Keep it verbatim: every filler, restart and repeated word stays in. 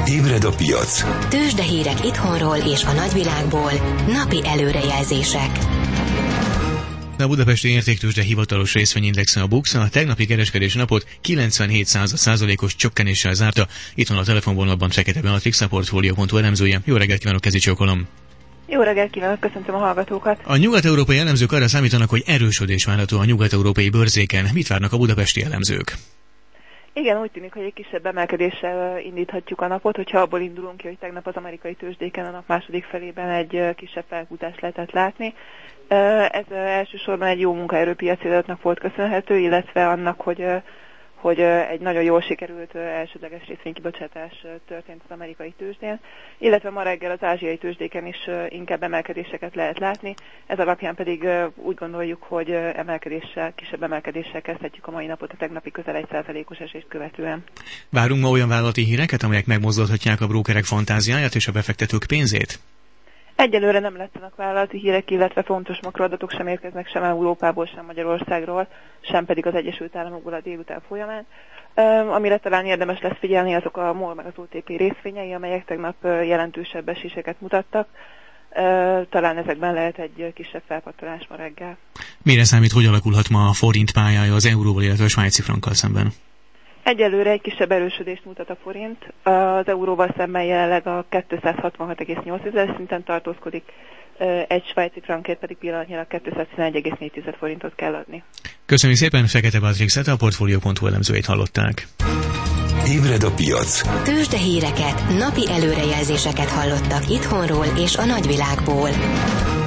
Ébred a piac. Tőzsdehírek itthonról és a nagyvilágból, napi előrejelzések. A budapesti értéktőzsde hivatalos részvényindexe, a BUX, a tegnapi kereskedési napot kilencvenhét százalékos csökkenéssel zárta. Itt van a telefonvonalban Fekete Beatrix, a Portfolio pont hu elemzője. Jó reggelt kívánok, Kezi Csókolom! Jó reggelt kívánok, köszöntöm a hallgatókat! A nyugat-európai elemzők arra számítanak, hogy erősödés várható a nyugat-európai bőrzéken. Mit várnak a budapesti elemzők? Igen, úgy tűnik, hogy egy kisebb emelkedéssel indíthatjuk a napot, hogyha abból indulunk ki, hogy tegnap az amerikai tőzsdéken a nap második felében egy kisebb felfutást lehetett látni. Ez elsősorban egy jó munkaerőpiaci adatnak volt köszönhető, illetve annak, hogy, hogy egy nagyon jól sikerült elsődleges részvénykibocsátás történt az amerikai tőzsdén, illetve ma reggel az ázsiai tőzsdéken is inkább emelkedéseket lehet látni, ez alapján pedig úgy gondoljuk, hogy emelkedéssel, kisebb emelkedéssel kezdhetjük a mai napot a tegnapi közel egy százalékos esést követően. Várunk ma olyan vállalati híreket, amelyek megmozdulhatják a brókerek fantáziáját és a befektetők pénzét? Egyelőre nem látszanak vállalati hírek, illetve fontos makroadatok sem érkeznek sem Európából, sem Magyarországról, sem pedig az Egyesült Államokból a délután folyamán. Um, amire talán érdemes lesz figyelni, azok a MOL meg az o té pé részvényei, amelyek tegnap uh, jelentősebb eséseket mutattak. Uh, talán ezekben lehet egy kisebb felpattanás ma reggel. Mire számít, hogy alakulhat ma a forint pályája az euróval, illetve a svájci frankkal szemben? Egyelőre egy kisebb erősödést mutat a forint, az euróval szemben jelenleg a kétszázhatvanhat egész nyolc szinten tartózkodik, egy svájci frankért pedig pillanatnyilag kétszáztizenegy egész négy forintot kell adni. Köszönjük szépen, Fekete Beatrixet, a Portfolio pont hu elemzőjét hallották. Ébred a piac. Tőzsdehíreket, napi előrejelzéseket hallottak itthonról és a nagyvilágból.